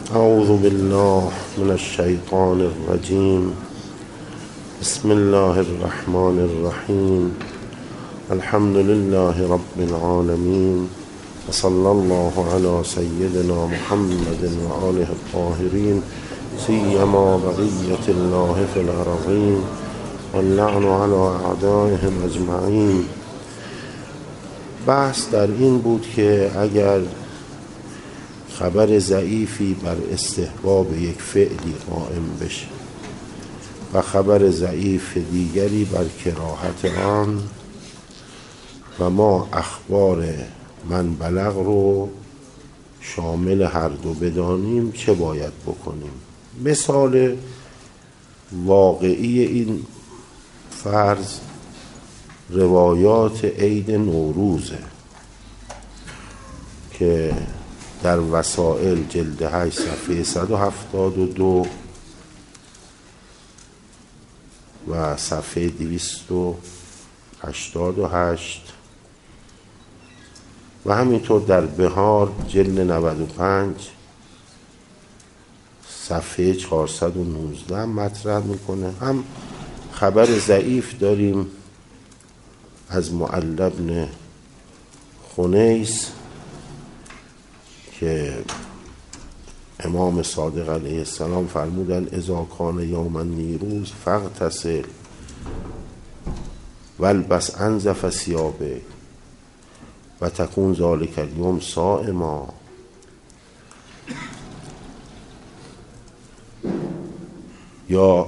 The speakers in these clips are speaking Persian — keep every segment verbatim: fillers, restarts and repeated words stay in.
اعوذ بالله من الشیطان الرجیم. بسم الله الرحمن الرحیم. الحمد لله رب العالمین و صلی الله علی سیدنا محمد و آله الطاهرین سیما بقیة الله فی الارضین واللعن علی اعدائهم اجمعین. بحث در این بود که اگر خبر ضعیفی بر استحباب یک فعلی قائم بشه و خبر ضعیف دیگری بر کراهت آن و ما اخبار من بلغ رو شامل هر دو بدانیم چه باید بکنیم؟ مثال واقعی این فرض روایات عید نوروزه که در وسائل جلد هشت صفحه صد و هفتاد و دو و صفحه دویست و هشتاد و هشت و همینطور در بهار جلد نود و پنج صفحه چهارصد و نوزده مطرح میکنه. هم خبر ضعیف داریم از معل بن خنیس که امام صادق علیه السلام فرمودن اذا کان یوم النیروز فاغتسل والبس انظف ثیابک و تکون ذلک اليوم صائما. یا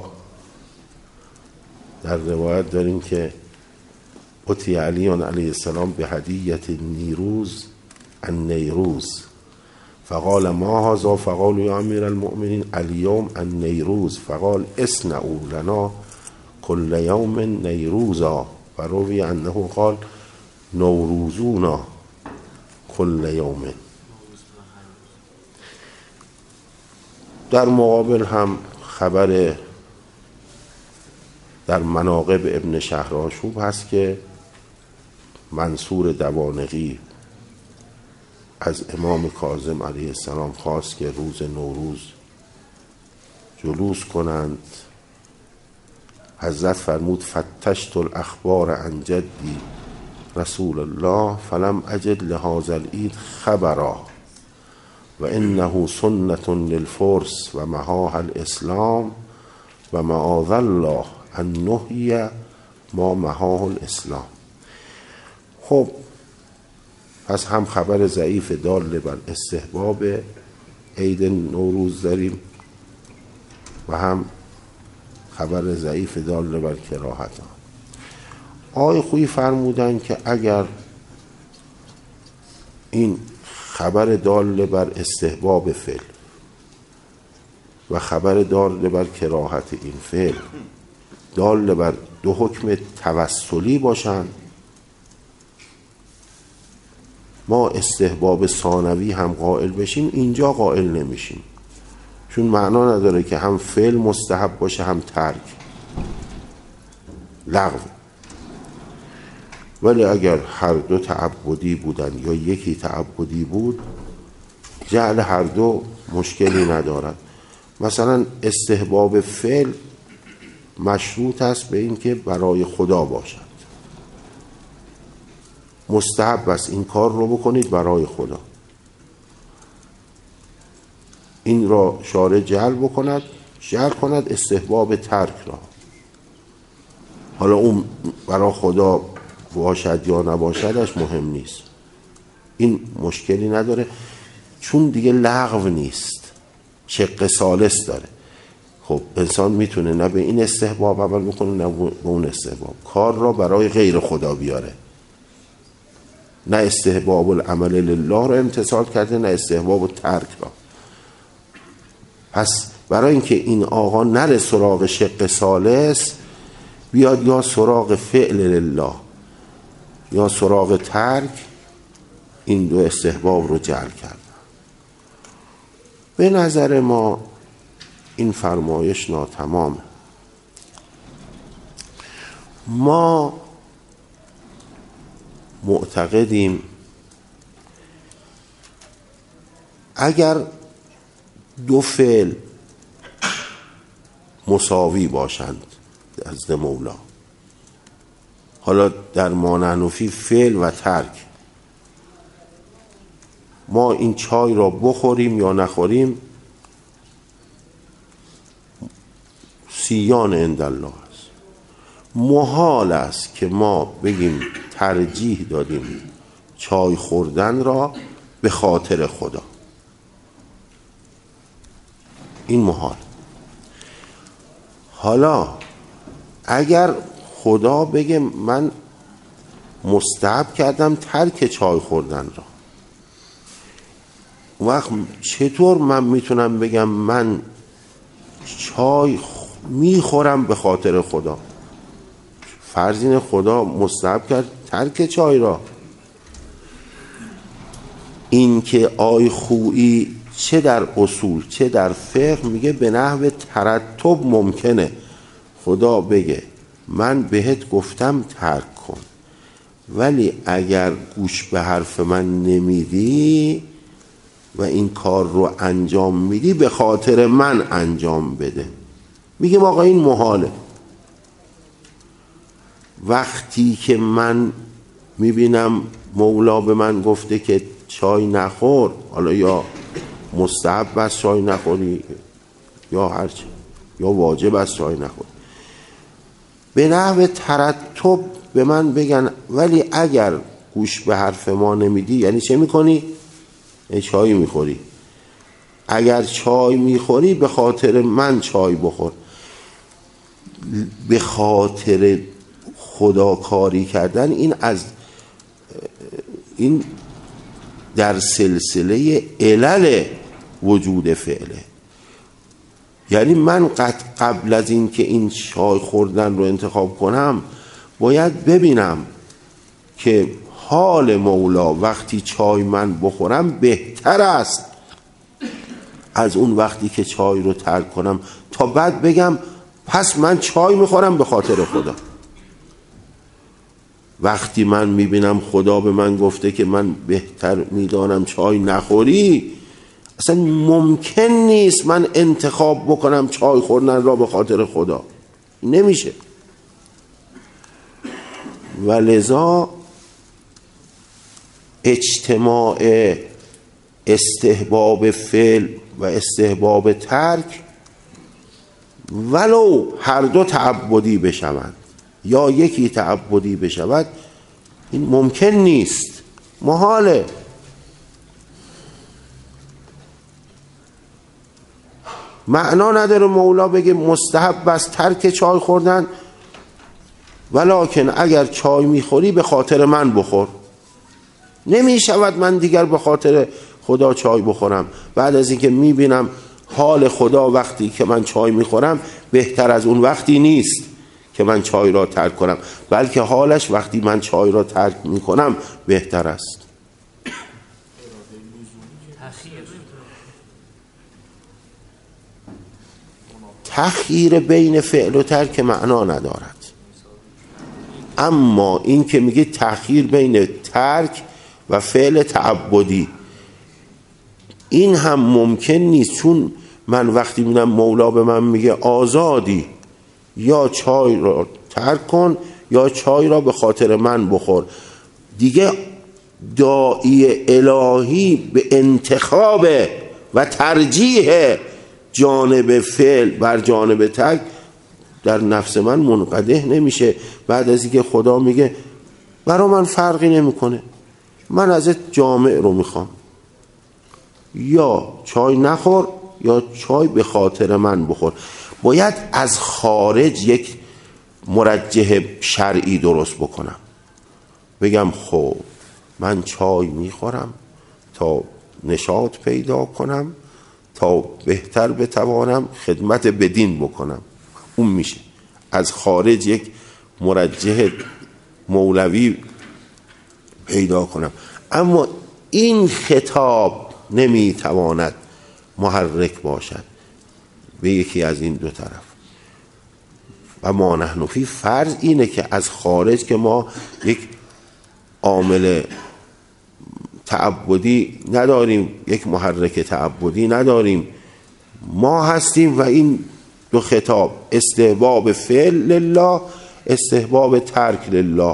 در روایت داریم که اتی علی علیه السلام به هدیت نیروز النیروز فقال ما هذا فقال یا امیر المؤمنین الیوم النیروز فقال اصنعوا لنا کل یوم نیروزا و روی انه قال نوروزونا کل یوم. در مقابل هم خبر در مناقب ابن شهرآشوب هست که منصور دوانقی از امام کاظم علیه السلام خواست که روز نوروز جلوس کنند. حضرت فرمود فتشت الاخبار عن جدی رسول الله فلم اجد لهذا العید خبرا و انه سنة للفرس و محاها الاسلام و معاذ الله ان نحیی ما محاه الاسلام. خب پس هم خبر ضعیف دال بر استحباب عید نوروز داریم و هم خبر ضعیف دال بر کراهت. آقای خویی فرمودن که اگر این خبر دال بر استحباب فعل و خبر دال بر کراهت این فعل دال بر دو حکم توسلی باشن، ما استحباب ثانوی هم قائل بشیم، اینجا قائل نمیشیم، چون معنا نداره که هم فعل مستحب باشه هم ترک لغو. ولی اگر هر دو تعبدی بودن یا یکی تعبدی بود جعل هر دو مشکلی ندارد. مثلا استحباب فعل مشروط است به این که برای خدا باشد، مستحب است این کار رو بکنید برای خدا. این را شارع جعل بکند جعل کند استحباب ترک را، حالا اون برای خدا باشد یا نباشدش مهم نیست، این مشکلی نداره چون دیگه لغو نیست، شق ثالث داره. خب انسان میتونه نه به این استحباب عمل بکنه نه به اون استحباب، کار را برای غیر خدا بیاره، نه استحباب العمل لله را امتثال کرده نه استحباب ترک را. پس برای اینکه این آقا نره سراغ شق ثالث بیاد یا سراغ فعل لله یا سراغ ترک، این دو استحباب رو جعل کرد. به نظر ما این فرمایش ناتمامه. ما معتقدیم اگر دو فعل مساوی باشند نزد مولا. حالا در ما نحن فی فعل و ترک، ما این چای را بخوریم یا نخوریم سیان عند الله است. محال است که ما بگیم ترجیح دادیم چای خوردن را به خاطر خدا، این محال. حالا اگر خدا بگه من مستحب کردم ترک چای خوردن را، وقت چطور من میتونم بگم من چای میخورم به خاطر خدا؟ فرض اینه خدا مستحب کرد ترک چای را. این که آی خویی چه در اصول چه در فقه میگه به نحو ترتب ممکنه خدا بگه من بهت گفتم ترک کن، ولی اگر گوش به حرف من نمیدی و این کار رو انجام میدی به خاطر من انجام بده. میگم آقا این محاله. وقتی که من میبینم مولا به من گفته که چای نخور، حالا یا مستحب است چای نخوری یا هرچی، یا واجب است چای نخوری، به نحو ترتب به من بگن ولی اگر گوش به حرف ما نمیدی، یعنی چه میکنی؟ چای میخوری. اگر چای میخوری به خاطر من چای بخور. به خاطر خدا کاری کردن این از این در سلسله علل وجود فعله. یعنی من قبل از این که این چای خوردن رو انتخاب کنم باید ببینم که حال مولا وقتی چای من بخورم بهتر است از اون وقتی که چای رو ترک کنم، تا بعد بگم پس من چای میخورم به خاطر خدا. وقتی من میبینم خدا به من گفته که من بهتر میدانم چای نخوری، اصلا ممکن نیست من انتخاب بکنم چای خوردن را به خاطر خدا، نمیشه. ولذا اجتماع استحباب فعل و استحباب ترک ولو هر دو تعبدی بشوند یا یکی تعبدی بشود این ممکن نیست، محاله. معنا نداره مولا بگه مستحب است ترک چای خوردن، ولکن اگر چای میخوری به خاطر من بخور. نمی شود من دیگر به خاطر خدا چای بخورم بعد از اینکه میبینم حال خدا وقتی که من چای میخورم بهتر از اون وقتی نیست که من چای را ترک کنم، بلکه حالش وقتی من چای را ترک میکنم بهتر است. تخییر بین فعل و ترک معنا ندارد، اما این که میگه تخییر بین ترک و فعل تعبدی این هم ممکن نیست، چون من وقتی میبینم مولا به من میگه آزادی یا چای را ترک کن یا چای را به خاطر من بخور، دیگه داعی الهی به انتخاب و ترجیح جانب فعل بر جانب ترک در نفس من منقدح نمیشه. بعد از اینکه خدا میگه برا من فرقی نمیکنه، من ازت جامع رو میخوام، یا چای نخور یا چای به خاطر من بخور. باید از خارج یک مرجح شرعی درست بکنم، بگم خب من چای میخورم تا نشاط پیدا کنم، تا بهتر بتوانم خدمت بدین بکنم. اون میشه از خارج یک مرجح مولوی پیدا کنم. اما این خطاب نمیتواند محرک باشد به یکی از این دو طرف. و ما نحن فی فرض اینه که از خارج که ما یک عامل تعبدی نداریم، یک محرک تعبدی نداریم ما هستیم و این دو خطاب، استحباب فعل لله، استحباب ترک لله.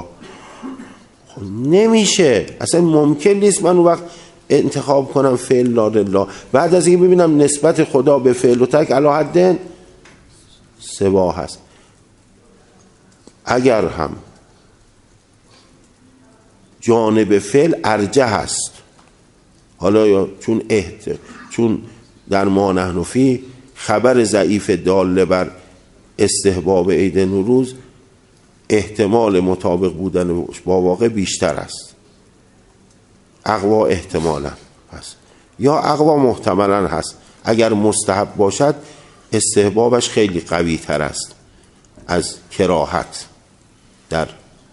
نمیشه، اصلا ممکن نیست من اون وقت انتخاب کنم فعل لا لله بعد از اینکه ببینم نسبت خدا به فعل و ترک علی حد سوا هست. اگر هم جانب فعل ارجح است، حالا یا چون احت چون در ما نحن فی خبر ضعیف داله بر استحباب عید نوروز احتمال مطابق بودن با واقع بیشتر است، اقوا احتمالا هست یا اقوا محتملا هست. اگر مستحب باشد استحبابش خیلی قوی تر است از کراهت در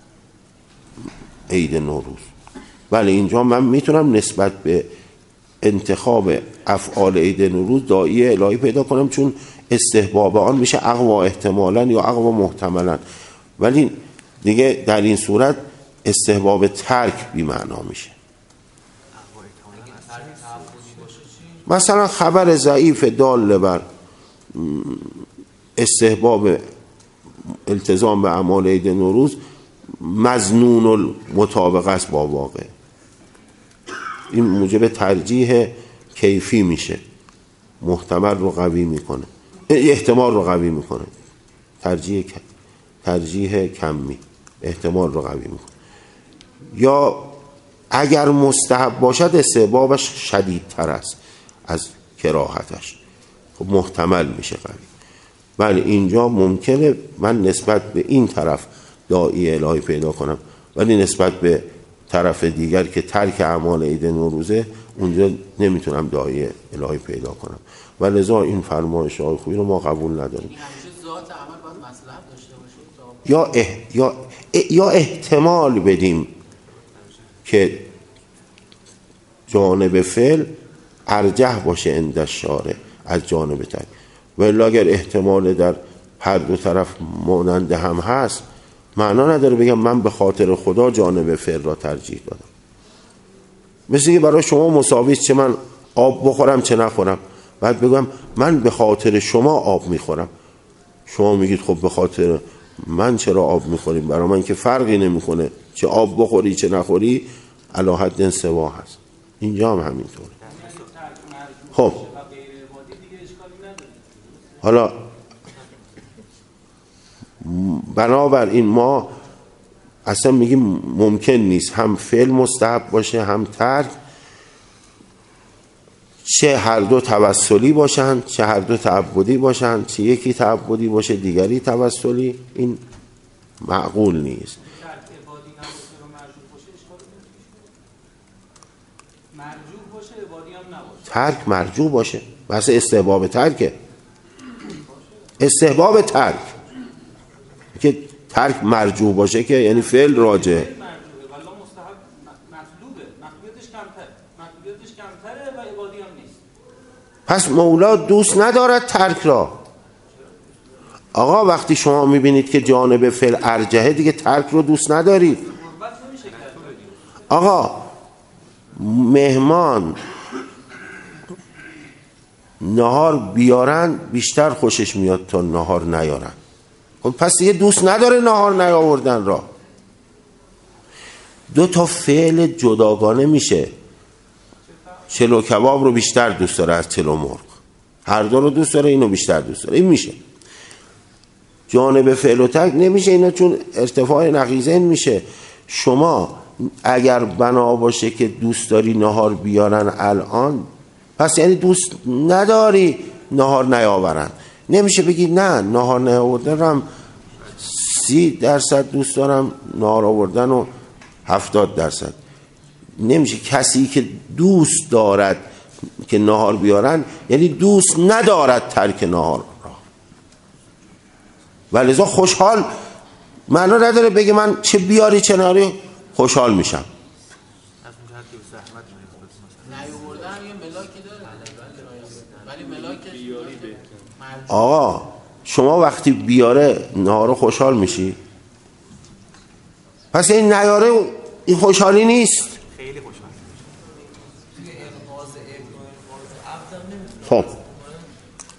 عید نوروز. ولی اینجا من میتونم نسبت به انتخاب افعال عید نوروز داعیه الهی پیدا کنم، چون استحباب آن میشه اقوا احتمالا یا اقوا محتملا. ولی دیگه در این صورت استحباب ترک بی معنا میشه. مثلا خبر ضعیف دال بر استحباب التزام به اعمال عید نوروز مظنون المطابقه است با واقع، این موجب ترجیح کیفی میشه، محتمل رو قوی میکنه، احتمال رو قوی میکنه، ترجیح ترجیح کمی احتمال رو قوی میکنه. یا اگر مستحب باشد استحبابش شدیدتر است از کراهتش، خب محتمل میشه قوی. ولی اینجا ممکنه من نسبت به این طرف داعی الهی پیدا کنم، ولی نسبت به طرف دیگر که ترک اعمال عید نوروزه اونجا نمیتونم داعی الهی پیدا کنم. و لذا این فرمایش های خوبی رو ما قبول نداریم. ذات عمل باید مصلحت داشته باشه یا اح... یا یا احتمال بدیم که جانب فعل ارجح باشه عند الشارع از جانب ترک. ولی اگر احتمال در هر دو طرف مانند هم هست، معنا نداره بگم من به خاطر خدا جانب فعل را ترجیح دادم. مثل که برای شما مساوی چه من آب بخورم چه نخورم، بعد بگم من به خاطر شما آب میخورم، شما میگید خب به خاطر من چرا آب میخوریم، برای من که فرقی نمیکنه چه آب بخوری چه نخوری علی حد سوا هست. اینجا هم همینطوره. خب حالا بنابراین ما اصلا میگیم ممکن نیست هم فعل مستحب باشه هم ترک، چه هر دو توسلی باشن چه هر دو تعبدی باشن، چه یکی تعبدی باشه دیگری توسلی، این معقول نیست. ترک مرجوع باشه، بس استحباب ترکه، استحباب ترک که ترک مرجوع باشه که یعنی فعل راجع. پس مولا دوست ندارد ترک را. آقا وقتی شما میبینید که جانب فعل ارجحه دیگه ترک رو دوست ندارید. آقا مهمان نهار بیارن بیشتر خوشش میاد تا نهار نیارن، خب پس دیگه دوست نداره نهار نیاوردن را. دو تا فعل جداگانه میشه، چلو کباب رو بیشتر دوست داره از چلو مرغ، هر دو رو دوست داره، اینو بیشتر دوست داره، این میشه. جانب فعل و ترک نمیشه اینا، چون ارتفاع نقیضین میشه. شما اگر بنا باشه که دوست داری نهار بیارن الان، پس یعنی دوست نداری نهار نیاورن. نمیشه بگی نه نهار نیاوردن سی درصد دوست دارم، نهار آوردن و هفتاد درصد. نمیشه. کسی که دوست دارد که نهار بیارن یعنی دوست ندارد ترک نهار را، ولذا خوشحال معنا نداره بگه من چه بیاری چه نهاری خوشحال میشم. آقا شما وقتی بیاره نهار خوشحال میشی، پس این نیاره این خوشحالی نیست. خیلی خوشحال. خب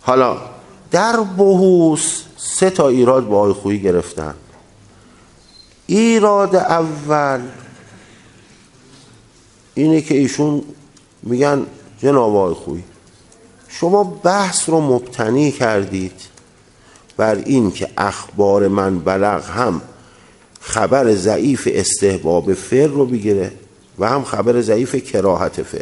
حالا در بحوث سه تا ایراد با آقای خویی گرفتن. ایراد اول اینه که ایشون میگن جناب آقای خویی شما بحث رو مبتنی کردید بر این که اخبار من بلغ هم خبر ضعیف استحباب فعل رو بگیره و هم خبر ضعیف کراهت فعل.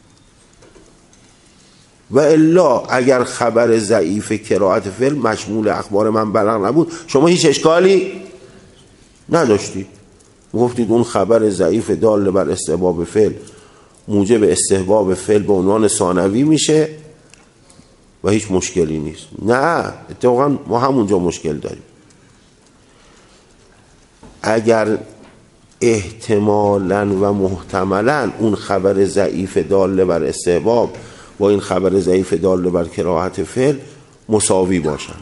و الا اگر خبر ضعیف کراهت فعل مشمول اخبار من بلغ نبود شما هیچ اشکالی نداشتید، گفتید اون خبر ضعیف دال بر استحباب فعل موجب استحباب فعل به عنوان ثانوی میشه و هیچ مشکلی نیست. نه، اتفاقا ما همونجا مشکل داریم. اگر احتمالاً و محتملاً اون خبر ضعیف دال بر استحباب با این خبر ضعیف دال بر کراهت فعل مساوی باشن،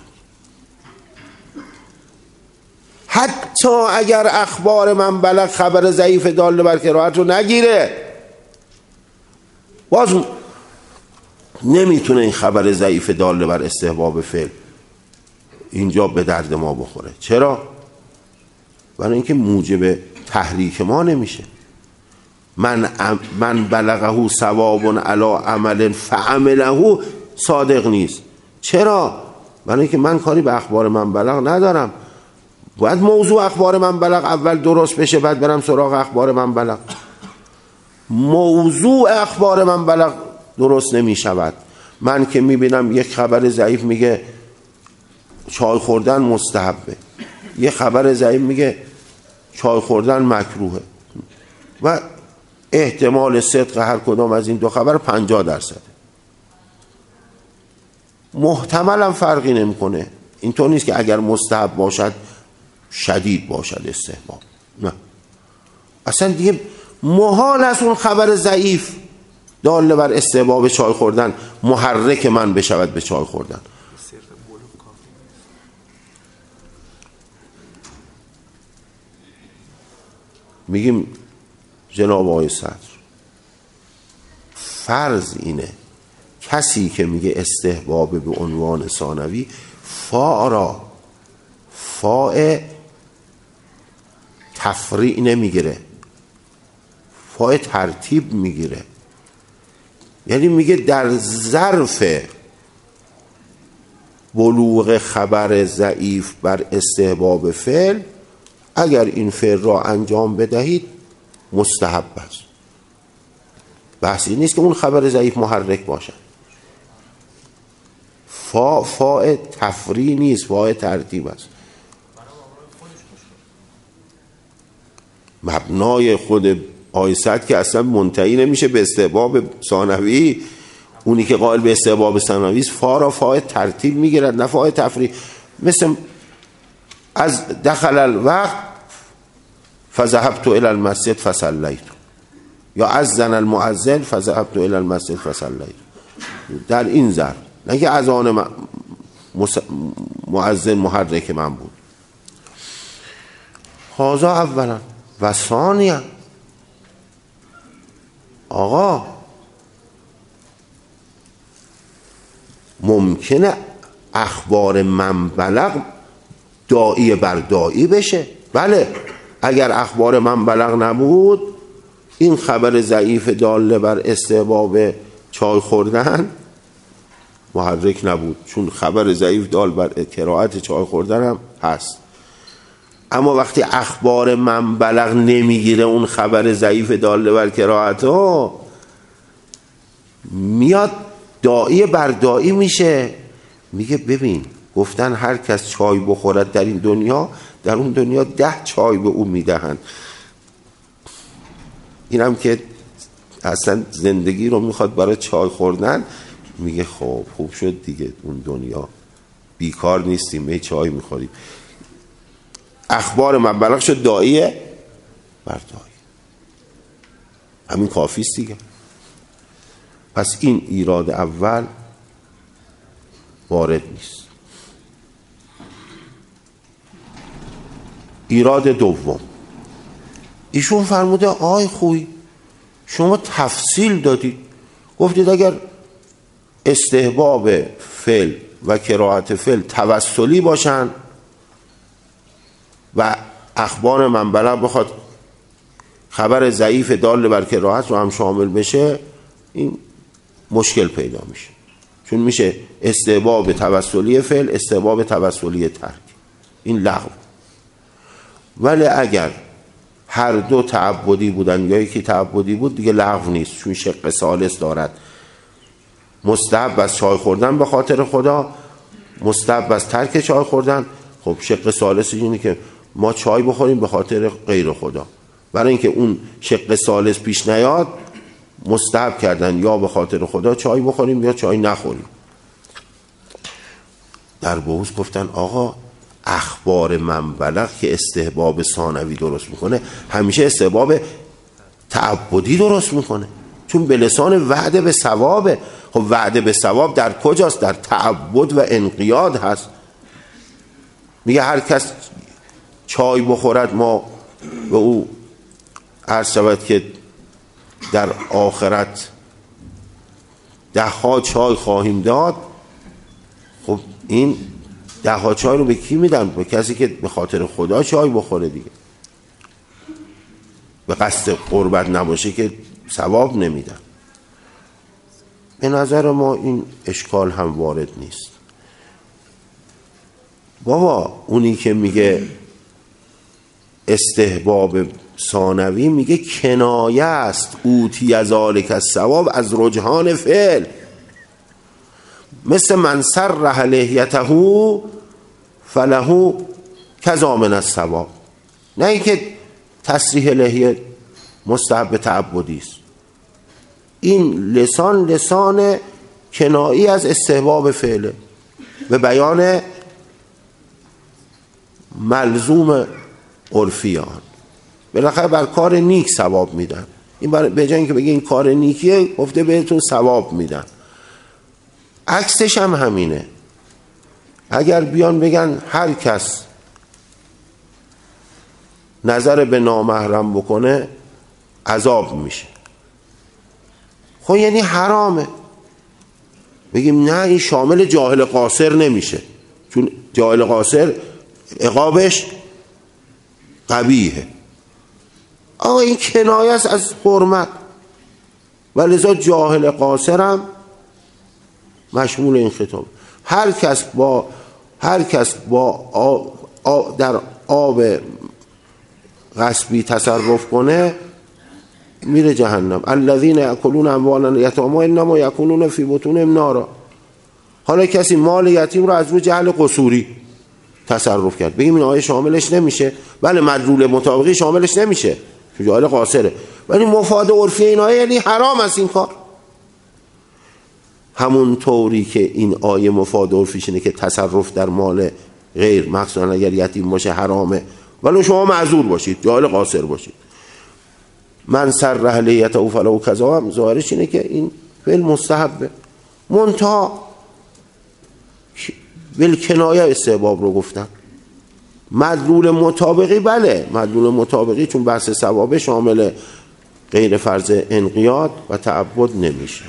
حتی اگر اخبار من بلغ خبر ضعیف دال بر کراهت رو نگیره، باز نمیتونه این خبر ضعیف دال بر استحباب فعل اینجا به درد ما بخوره. چرا؟ برای اینکه موجب تحریک ما نمیشه. من من بلغه ثواب علی عمل فعمله صادق نیست. چرا؟ برای اینکه من کاری به اخبار من بلغ ندارم. باید موضوع اخبار من بلغ اول درست بشه بعد برم سراغ اخبار من بلغ. موضوع اخبار من بلغ درست نمی شود. من که می بینم یک خبر ضعیف میگه چای خوردن مستحبه، یک خبر ضعیف میگه چای خوردن مکروهه و احتمال صدق هر کدام از این دو خبر پنجاه درصده، محتملا فرقی نمیکنه. اینطور نیست که اگر مستحب باشد شدید باشد استحباب، نه، اصلا دیگه محال است اون خبر ضعیف دال بر استحباب چای خوردن محرک من بشود به چای خوردن. میگیم جناب آقای صدر فرض اینه کسی که میگه استحباب به عنوان ثانوی فا را فا تفریع نمیگیره، فا ترتیب میگیره. یعنی میگه در ظرف بلوغ خبر ضعیف بر استحباب فعل اگر این فعل را انجام بدهید مستحب است. بحثی نیست که اون خبر ضعیف محرک باشد. فا فا تفریع نیست، فا ترتیب است. مبنای خود آیست که اصلا منتهی نمیشه به استحباب ثانوی. اونی که قائل به استحباب ثانوی است فا را فا ترتیب میگیرد نه فا تفریع. مثل از دخل الوقت فذهبت الى المسجد فصلیت، یا اذن المؤذن فذهبت الى المسجد فصلیت. در این ضرب نه که اذان مؤذن محرک من بود. هذا اولا و ثانیا. آقا ممکنه اخبار من بلغ داعی بر داعی بشه. بله، اگر اخبار من بلغ نبود این خبر ضعیف داله بر استحباب چای خوردن محرک نبود، چون خبر ضعیف دال بر کراهت چای خوردن هم هست. اما وقتی اخبار من بلغ نمیگیره اون خبر ضعیف داله بر کراهت ها میاد داعی بر داعی میشه. میگه ببین گفتن هر کس چای بخورد در این دنیا در اون دنیا ده چای به او میدهند. اینم که اصلا زندگی رو میخواد برای چای خوردن، میگه خب خوب شد دیگه اون دنیا بیکار نیستیم به چای میخوریم. اخبار من بلغ شد داعیه بر داعی، همین کافی است دیگه. پس این ایراد اول وارد نیست. ایراد دوم، ایشون فرموده آی خوی شما تفصیل دادید، گفتید اگر استحباب فعل و کراهت فعل توسلی باشن و اخبار منبلغ بخواد خبر ضعیف دال بر کراهت رو هم شامل بشه، این مشکل پیدا میشه، چون میشه استحباب توسلی فعل، استحباب توسلی ترک، این لغو. ولی اگر هر دو تعبدی بودن یا یکی تعبدی بود دیگه لغو نیست، چون شق ثالث دارد. مستحب از چای خوردن به خاطر خدا، مستحب از ترک چای خوردن. خب شق ثالث اینه که ما چای بخوریم به خاطر غیر خدا، برای اینکه اون شق ثالث پیش نیاد مستحب کردن یا به خاطر خدا چای بخوریم یا چای نخوریم. در بحوث گفتن آقا اخبار منبلغ که استحباب ثانوی درست میکنه همیشه استحباب تعبدی درست میکنه، چون به لسان وعده به ثوابه. خب وعده به ثواب در کجاست؟ در تعبد و انقیاد هست. میگه هر کس چای بخورد ما به او عرض شود که در آخرت ده ها چای خواهیم داد. خب این ده ها چای رو به کی میدن؟ به کسی که به خاطر خدا چای بخوره دیگه، به قصد قربت نباشه که ثواب نمیدن. به نظر ما این اشکال هم وارد نیست. بابا اونی که میگه استحباب ثانوی میگه کنایه است اوتی از ذالک الثواب از رجحان فعل، مثل من سرح لحیته فله کذا من الثواب. نه اینکه تسریح لحیه مستحب تعبدی است، این لسان لسان کنایی از استحباب فعله به بیان ملزوم عرفی آن. بالاخره بر کار نیک ثواب میدن. این به جای اینکه بگه این کار نیکیه گفته بهتون ثواب میدن. عکسش هم همینه. اگر بیان بگن هر کس نظر به نامحرم بکنه عذاب میشه، خب یعنی حرامه. بگیم نه این شامل جاهل قاصر نمیشه، چون جاهل قاصر عقابش قبیحه. آقا این کنایه است از حرمت و لذا جاهل قاصر هم مشمول این خطاب. هر کس با هر کس با آب آب در آب غصبی تصرف کنه میره جهنم. الذین یاکلون اموال الیتامی انما یکونون فی بطونهم نارا. حالا کسی مال یتیم رو از رو جهل قصوری تصرف کرد، بگیم این آیه شاملش نمیشه. بله مدلول مطابقی شاملش نمیشه چون جاهل قاصره، ولی مفاد عرفی این آیه یعنی حرام است این کار. همون طوری که این آیه مفاد عرفیش اینه که تصرف در مال غیر مخصوصا اگر یتیم باشه حرامه، ولی شما معذور باشید، جاهل قاصر باشید. من سرح لحیته فله کذا هم ظاهرش اینه که این فعل مستحبه، منتها بالکنایه استحباب رو گفتن. مدلول مطابقی بله مدلول مطابقی چون بحث ثوابه شامل غیر فرض انقیاد و تعبد نمیشه.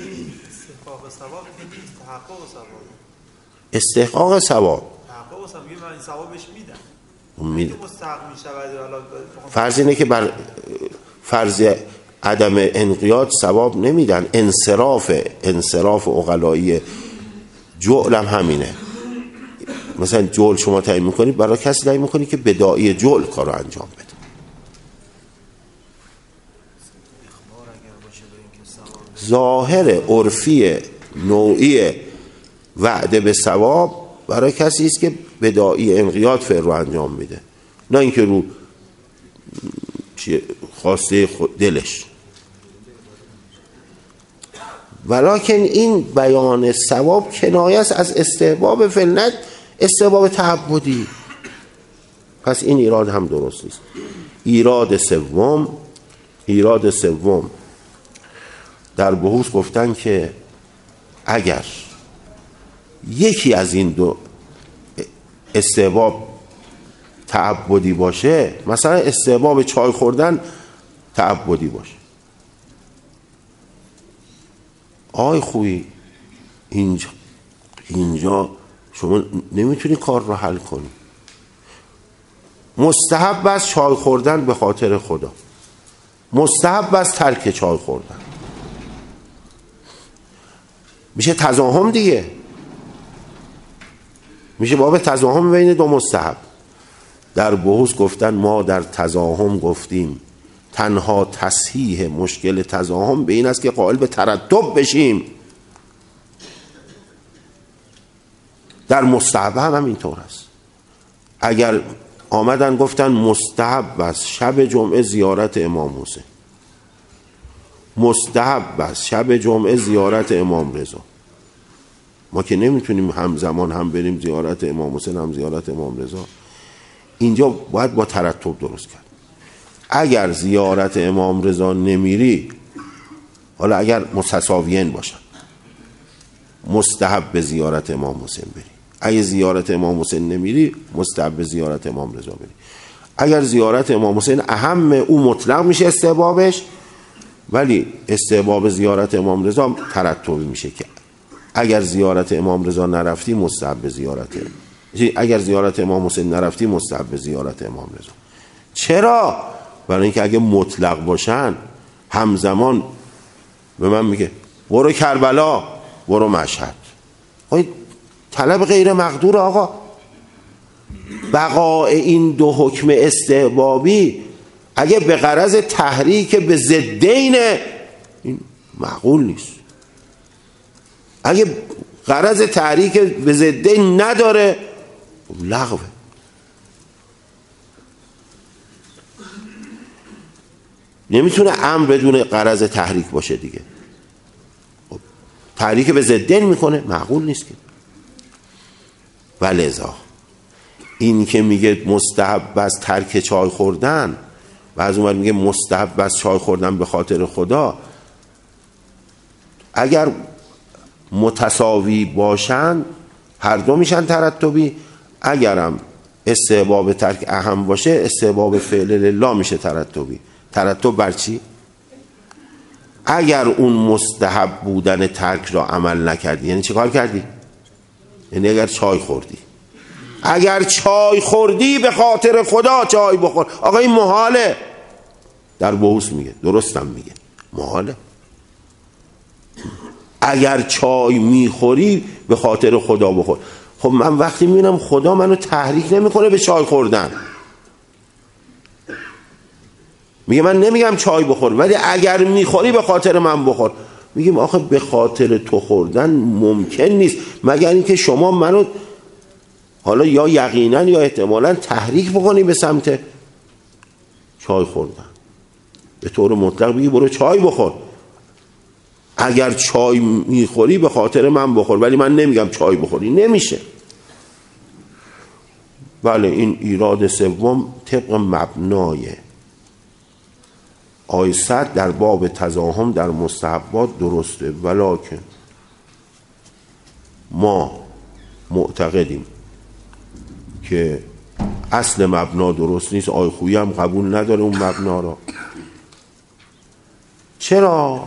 استحقاق ثواب تحقق ثواب میگه من این ثوابش میدم، میدم. مستحق میشود. فرض اینه که بر فرض عدم انقیاد ثواب نمیدن. انصراف انصراف عقلایی جعل هم همینه. مثلا جعل شما تعیین میکنید برای کسی تعیین میکنید که بداعی جعل کارو انجام بده. ظاهر عرفی نوعی وعده به ثواب برای کسی است که بداعی انقیاد فعل رو انجام میده، نه اینکه رو خواسته دلش. ولکن این بیان ثواب کنایه است از استحباب فعل، نه استحباب تعبدی. پس این ایراد هم درست نیست. ایراد سوم ایراد سوم در بحوث گفتن که اگر یکی از این دو استحباب تعبدی باشه، مثلا استحباب چای خوردن تعبدی باشه، آی خویی اینجا اینجا شما نمیتونی کار رو حل کنی. مستحب است چای خوردن به خاطر خدا، مستحب است ترک چای خوردن. میشه تزاحم دیگه، میشه باب تزاحم بین دو مستحب. در بحوث گفتن ما در تزاحم گفتیم تنها تصحیح مشکل تزاحم به این است که قائل به ترتب بشیم. در مستحب هم همینطور است. اگر آمدن گفتن مستحب است شب جمعه زیارت امام حسین، مستحب است شب جمعه زیارت امام رضا، ما که نمیتونیم همزمان هم بریم زیارت امام حسین هم زیارت امام رضا. اینجا باید با ترتب درست کرد. اگر زیارت امام رضا نمیری، حالا اگر متساویین باشن، مستحب به زیارت امام حسین بری. اگر زیارت امام حسین نمیری، مستحب به زیارت امام رضا بری. اگر زیارت امام حسین اهم، او مطلق میشه استحبابش، ولی استحباب زیارت امام رضا ترتبی میشه که اگر زیارت امام رضا نرفتی مستحب به زیارت، اگر زیارت امام حسین نرفتی مستحب به زیارت امام رضا. چرا؟ برای اینکه اگه مطلق باشن همزمان به من میگه برو کربلا، برو مشهد. آی طلب غیر مقدور آقا. بقای این دو حکم استحبابی اگه به غرض تحریک به ضدین، این معقول نیست. اگه غرض تحریک به ضدین نداره لغوه. نمیتونه امر بدون غرض تحریک باشه دیگه. تحریک به ضدین میکنه، معقول نیست که. ولذا این که میگه مستحب است ترک چای خوردن و از اون میگه مستحب است چای خوردن به خاطر خدا، اگر متساوی باشن هر دو میشن ترتبی. اگرم استحباب ترک اهم باشه، استحباب فعل لله میشه ترتبی. ترتب بر چی؟ اگر اون مستحب بودن ترک را عمل نکردی، یعنی چه کار کردی؟ یعنی اگر چای خوردی، اگر چای خوردی به خاطر خدا چای بخور. آقا این محاله. در بحوث میگه، درستم میگه، محاله. اگر چای میخوری به خاطر خدا بخور. خب من وقتی میبینم خدا منو تحریک نمیکنه به چای خوردن، میگه من نمیگم چای بخور، ولی اگر میخوری به خاطر من بخور. میگیم آخه به خاطر تو خوردن ممکن نیست مگر اینکه شما منو حالا یا یقینا یا احتمالا تحریک بکنی به سمت چای خوردن. به طور مطلق بگی برو چای بخور. اگر چای میخوری به خاطر من بخور، ولی من نمیگم چای بخوری. نمیشه. بله این ایراد سوم طبق مبنای آیست در باب تزاحم در مستحبات درسته، ولکن ما معتقدیم که اصل مبنا درست نیست. آی خویی هم قبول نداره اون مبنا را. چرا؟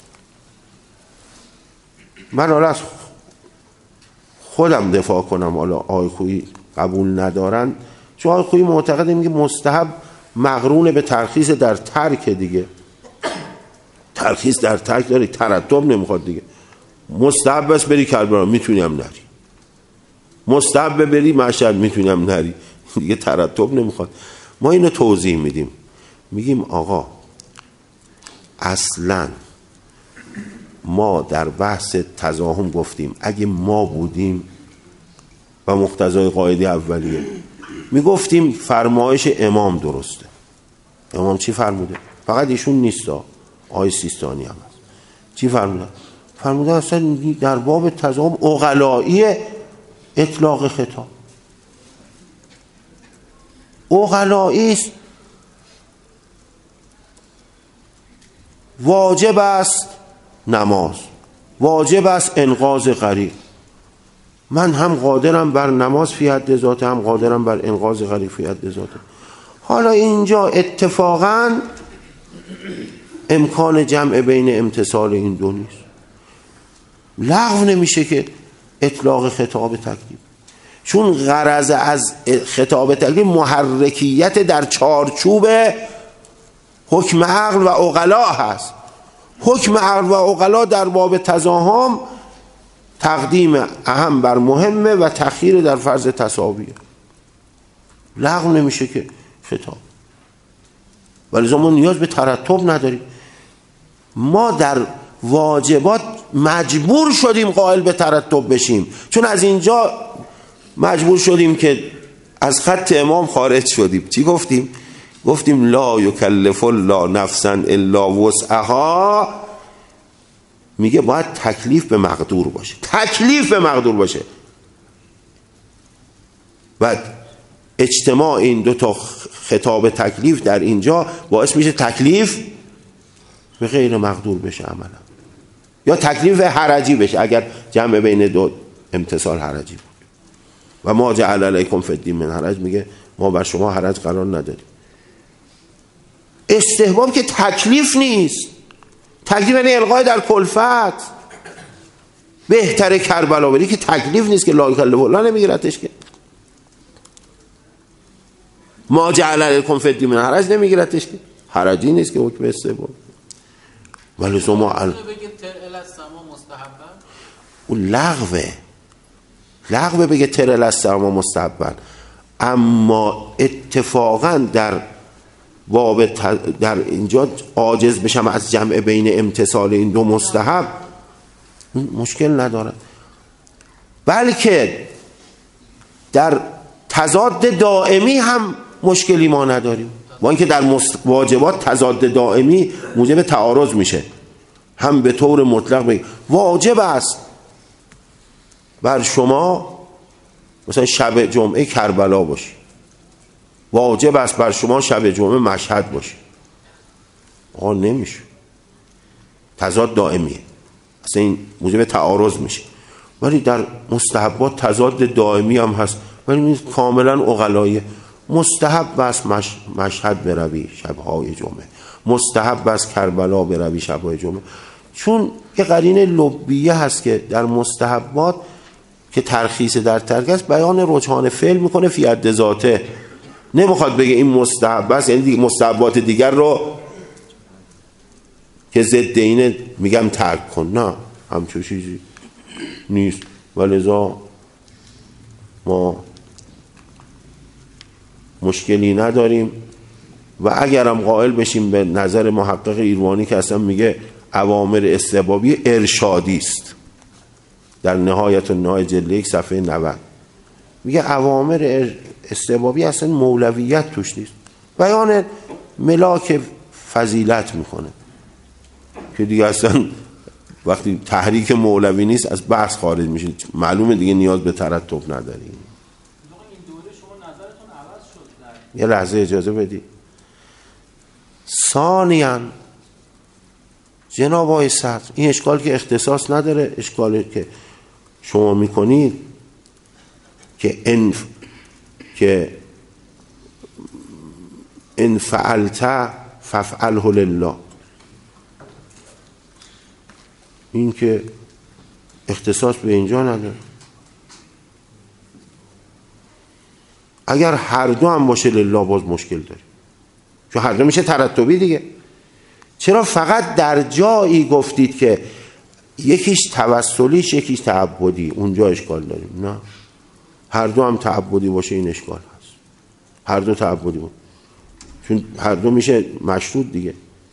من حالا از خودم دفاع کنم، حالا آی خویی قبول ندارن، چون آی خویی معتقده میگه مستحب مقرون به ترخیص در ترک دیگه. ترخیص در ترک داری، ترتب نمیخواد دیگه. مستحب بس بری کربلا، میتونی هم نری. مستحب بری مشهد، میتونی هم نری دیگه. ترتب نمیخواد. ما اینو توضیح میدیم، میگیم آقا اصلا ما در بحث تزاحم گفتیم اگه ما بودیم و مقتضای قاعده اولیه میگفتیم فرمایش امام درسته. امام چی فرموده؟ فقط ایشون نیست، آقای سیستانی هم هست. چی فرموده؟ فرموده اصلا در باب تزاحم عقلائی اطلاق خطاب. عقلائی است. واجب است نماز، واجب است انقاذ غریق. من هم قادرم بر نماز فی حد ذاته، هم قادرم بر انقاذ غریق فی حد ذاته. حالا اینجا اتفاقا امکان جمع بین امتصال این دو نیست. لغو نمیشه که اطلاق خطاب تکلیف. چون غرض از خطاب تکلیف محرکیت در چارچوب حکم عقل و عقلا هست. حکم عقل و عقلا در باب تزاحم تقدیم اهم بر مهمه و تأخیر در فرض تساویه. لغو نمیشه که خطاب، ولی ما نیاز به ترتب نداریم. ما در واجبات مجبور شدیم قائل به ترتب بشیم، چون از اینجا مجبور شدیم که از خط امام خارج شدیم. چی گفتیم؟ گفتیم لا یکلف الله نفسا الا وسعها. میگه باید تکلیف به مقدور باشه، تکلیف به مقدور باشه. بعد اجتماع این دو تا خطاب تکلیف در اینجا باعث میشه تکلیف به غیر مقدور بشه عملا، یا تکلیف حرجی بشه اگر جمع بین دو امتصال حرجی بود. و ما جعل علیکم فی الدین من حرج، میگه ما بر شما حرج قرار نداریم. استحباب که تکلیف نیست، تکلیف یعنی الغای در کلفت. بهتره کربلا بری که تکلیف نیست که لا یکلف الله نمیگیرتش که. ما جعل علیکم فی الدین من حرج نمیگیرتش که، حرجی نیست که حکم استحباب. ولی شما ال... اون لغوه لغوه بگه ترل است اما مستحبن. اما اتفاقا در باب ت... در اینجا عاجز بشم از جمع بین امتصال این دو مستحب مشکل نداره، بلکه در تضاد دائمی هم مشکلی ما نداریم. با اینکه در مست... واجبات تضاد دائمی موجب تعارض میشه. هم به طور مطلق بگیم واجب است بر شما مثلا شب جمعه کربلا باشی، واجب است بر شما شب جمعه مشهد باشی. آقا نمیشه، تضاد دائمیه، اصلا این موجب تعارض میشه. ولی در مستحبات تضاد دائمی هم هست، ولی کاملا عقلاییه. مستحب است مش... مشهد بروی شبهای جمعه، مستحب است کربلا بروی شبهای جمعه. چون یه قرینه لبیه هست که در مستحبات که ترخیص در ترک است، بیان رجحان فعل میکنه فی حد ذاته. نمیخواد بگه این مستحب است یعنی مستحبات دیگر رو که ضد اینه میگم ترک کن. نه، همچون چیزی نیست. ولذا ما مشکلی نداریم. و اگرم قائل بشیم به نظر محقق ایروانی که اصلا میگه اوامر استحبابی ارشادی است، در نهایت و نهای جلد یک صفحه نود میگه اوامر استحبابی اصلا مولویت توش نیست، بیان ملاک فضیلت میکنه که دیگه اصلا وقتی تحریک مولوی نیست از بحث خارج میشه. معلومه دیگه نیاز به ترتب نداریم. یه لحظه اجازه بدی. ثانیاً جناب آقای صدر، این اشکال که اختصاص نداره، اشکالی که شما میکنید که ان که ان فعلت فافعله لله، این که اختصاص به اینجا نداره. اگر هر دو هم باشه لله باز مشکل داره، چون هر دو میشه ترتبی دیگه. چرا فقط در جایی گفتید که یکیش توسلیش یکیش تعبدی، اونجا اشکال داریم؟ نه، هر دو هم تعبدی باشه این اشکال هست. هر دو تعبدی باشه چون هر دو میشه مشروط دیگه.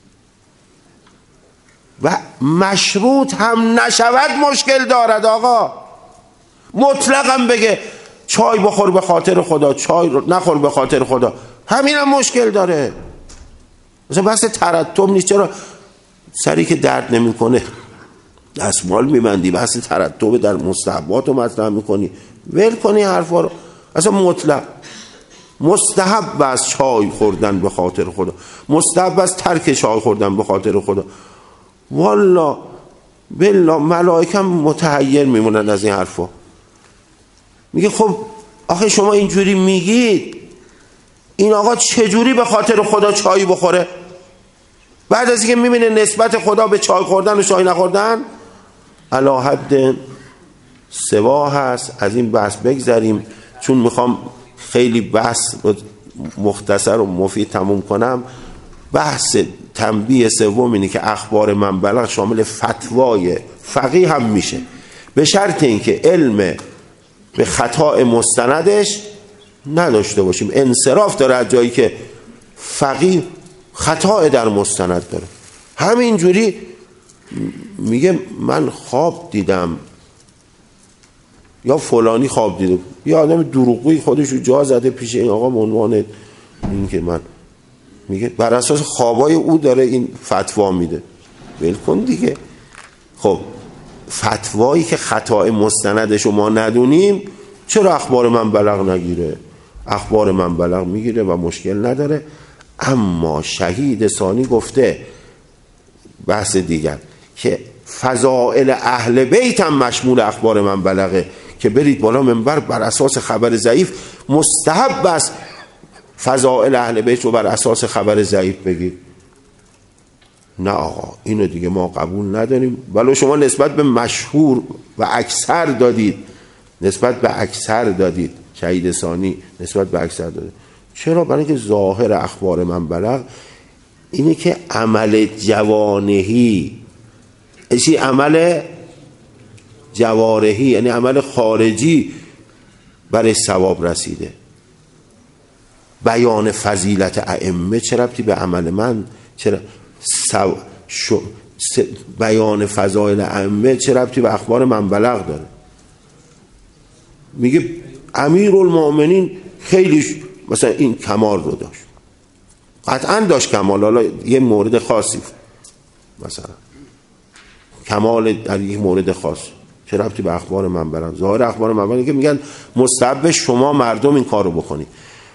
و مشروط هم نشود مشکل دارد آقا. مطلقاً بگه چای بخور به خاطر خدا، چای نخور به خاطر خدا، همین هم مشکل داره. مثلا بحث ترتب نیست. چرا سری که درد نمیکنه دستمال میبندی، بحث ترتب در مستحبات رو مطرح میکنی، ول کنی حرفا رو. اصلا مطلق مستحب است چای خوردن به خاطر خدا، مستحب است ترک چای خوردن به خاطر خدا. والله بالله ملائکه متحیر میمونن از این حرفا. میگه خب آخه شما اینجوری میگید، این آقا چجوری به خاطر خدا چای بخوره؟ بعد از اینکه میبینه نسبت خدا به چای خوردن و چای نخوردن علی حد سوا هست. از این بحث بگذاریم. چون میخوام خیلی بحث مختصر و مفید تموم کنم، بحث تنبیه سوم اینه که اخبار من بلغ شامل فتوای فقیه هم میشه، به شرط اینکه علم به خطا مستندش نداشته باشیم. انصراف داره از جایی که فقیه خطا در مستند داره. همینجوری میگه من خواب دیدم یا فلانی خواب دیدم، یا آدم دروغگویی خودشو جا زده پیش این آقا عنوان این که من، میگه بر اساس خوابای او داره این فتوا میده. ول کن دیگه. خب فتوایی که خطا مستندش ما ندونیم چرا اخبار من بلغ نگیره؟ اخبار من بلغ میگیره و مشکل نداره. اما شهید ثانی گفته بحث دیگر که فضائل اهل بیت هم مشمول اخبار من بلغه، که برید بالا منبر بر اساس خبر ضعیف مستحب است فضائل اهل بیت رو بر اساس خبر ضعیف بگید. نه آقا، اینو دیگه ما قبول نداریم. ولو شما نسبت به مشهور و اکثر دادید، نسبت به اکثر دادید، شهید ثانی نسبت به اکثر داده. چرا؟ برای اینکه ظاهر اخبار من بلغ اینه که عمل جوانهی، اشی عمل جوارحی یعنی عمل خارجی برای ثواب رسیده. بیان فضیلت ائمه چه ربطی به عمل من؟ چرا سو... شو... س... بیان فضایل ائمه چه ربطی به اخبار من بلغ داره؟ میگه امیرالمؤمنین خیلی مثلا این کمال رو داشت، قطعا داشت کمال، حالا یه مورد خاصی مثلا کمال در یک مورد خاص، چه ربطی به اخبار من بلغ؟ ظاهر اخبار من بلغ که میگن مستحب شما مردم این کارو بکنید.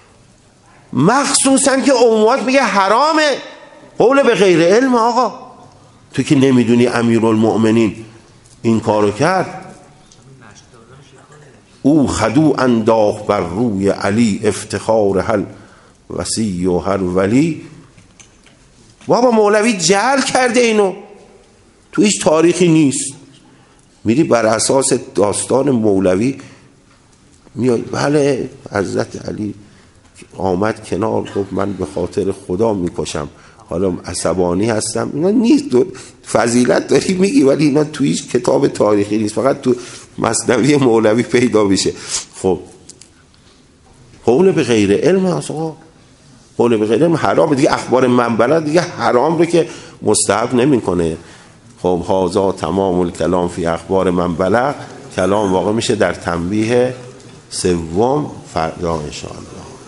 مخصوصا که اموات میگه حرامه، قول به غیر علم. آقا تو که نمیدونی امیرالمؤمنین این کارو کرد، او خدو انداخت بر روی علی افتخار هل وسی و هر ولی. بابا مولوی جعل کرده اینو، تو هیچ تاریخی نیست. میری بر اساس داستان مولوی میای، بله حضرت علی آمد کنار گفت من به خاطر خدا میکشم، حالا عصبانی هستم. اینا نیست، فضیلت داری میگی ولی اینا تو هیچ کتاب تاریخی نیست، فقط تو مثنوی مولوی پیدا میشه. خب قول به غیر علم اصلا، قول به غیر علم حرام دیگه. اخبار من بلغ دیگه حرام رو که مستحب نمیکنه. خب هازا تمام الکلام فی اخبار من بلغ. کلام واقع میشه در تنبیه سوم فردا ان شاء الله.